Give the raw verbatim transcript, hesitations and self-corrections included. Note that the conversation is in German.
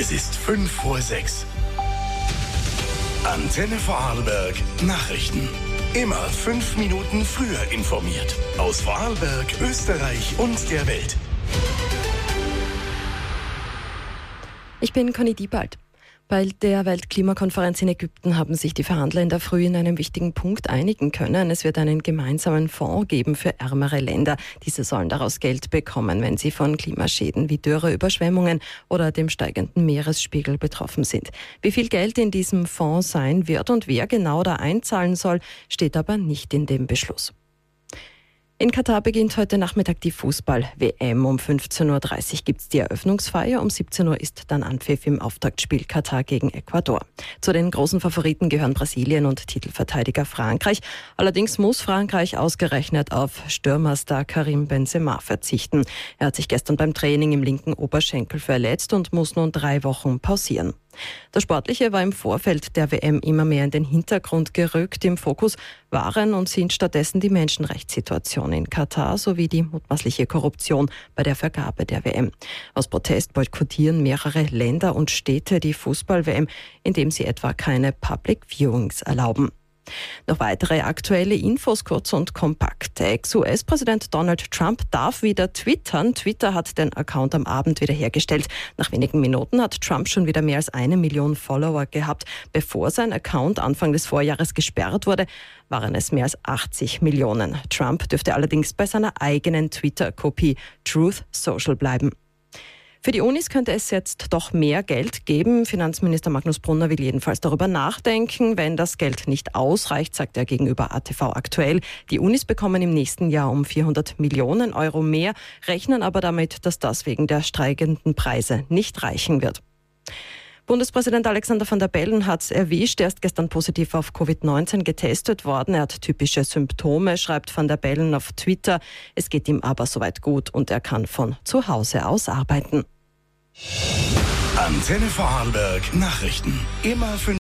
Es ist fünf vor sechs. Antenne Vorarlberg Nachrichten. Immer fünf Minuten früher informiert. Aus Vorarlberg, Österreich und der Welt. Ich bin Conny Diebald. Bei der Weltklimakonferenz in Ägypten haben sich die Verhandler in der Früh in einem wichtigen Punkt einigen können. Es wird einen gemeinsamen Fonds geben für ärmere Länder. Diese sollen daraus Geld bekommen, wenn sie von Klimaschäden wie Dürre, Überschwemmungen oder dem steigenden Meeresspiegel betroffen sind. Wie viel Geld in diesem Fonds sein wird und wer genau da einzahlen soll, steht aber nicht in dem Beschluss. In Katar beginnt heute Nachmittag die Fußball-W M. Um fünfzehn Uhr dreißig gibt es die Eröffnungsfeier. Um siebzehn Uhr ist dann Anpfiff im Auftaktspiel Katar gegen Ecuador. Zu den großen Favoriten gehören Brasilien und Titelverteidiger Frankreich. Allerdings muss Frankreich ausgerechnet auf Stürmerstar Karim Benzema verzichten. Er hat sich gestern beim Training im linken Oberschenkel verletzt und muss nun drei Wochen pausieren. Das Sportliche war im Vorfeld der W M immer mehr in den Hintergrund gerückt. Im Fokus waren und sind stattdessen die Menschenrechtssituation in Katar sowie die mutmaßliche Korruption bei der Vergabe der W M. Aus Protest boykottieren mehrere Länder und Städte die Fußball-W M, indem sie etwa keine Public Viewings erlauben. Noch weitere aktuelle Infos kurz und kompakt. Ex-U S-Präsident Donald Trump darf wieder twittern. Twitter hat den Account am Abend wiederhergestellt. Nach wenigen Minuten hat Trump schon wieder mehr als eine Million Follower gehabt. Bevor sein Account Anfang des Vorjahres gesperrt wurde, waren es mehr als achtzig Millionen. Trump dürfte allerdings bei seiner eigenen Twitter-Kopie Truth Social bleiben. Für die Unis könnte es jetzt doch mehr Geld geben. Finanzminister Magnus Brunner will jedenfalls darüber nachdenken. Wenn das Geld nicht ausreicht, sagt er gegenüber A T V aktuell. Die Unis bekommen im nächsten Jahr um vierhundert Millionen Euro mehr, rechnen aber damit, dass das wegen der steigenden Preise nicht reichen wird. Bundespräsident Alexander Van der Bellen hat es erwischt. Er ist gestern positiv auf Covid neunzehn getestet worden. Er hat typische Symptome, schreibt Van der Bellen auf Twitter. Es geht ihm aber soweit gut und er kann von zu Hause aus arbeiten. Antenne Vorarlberg Nachrichten. Immer fünf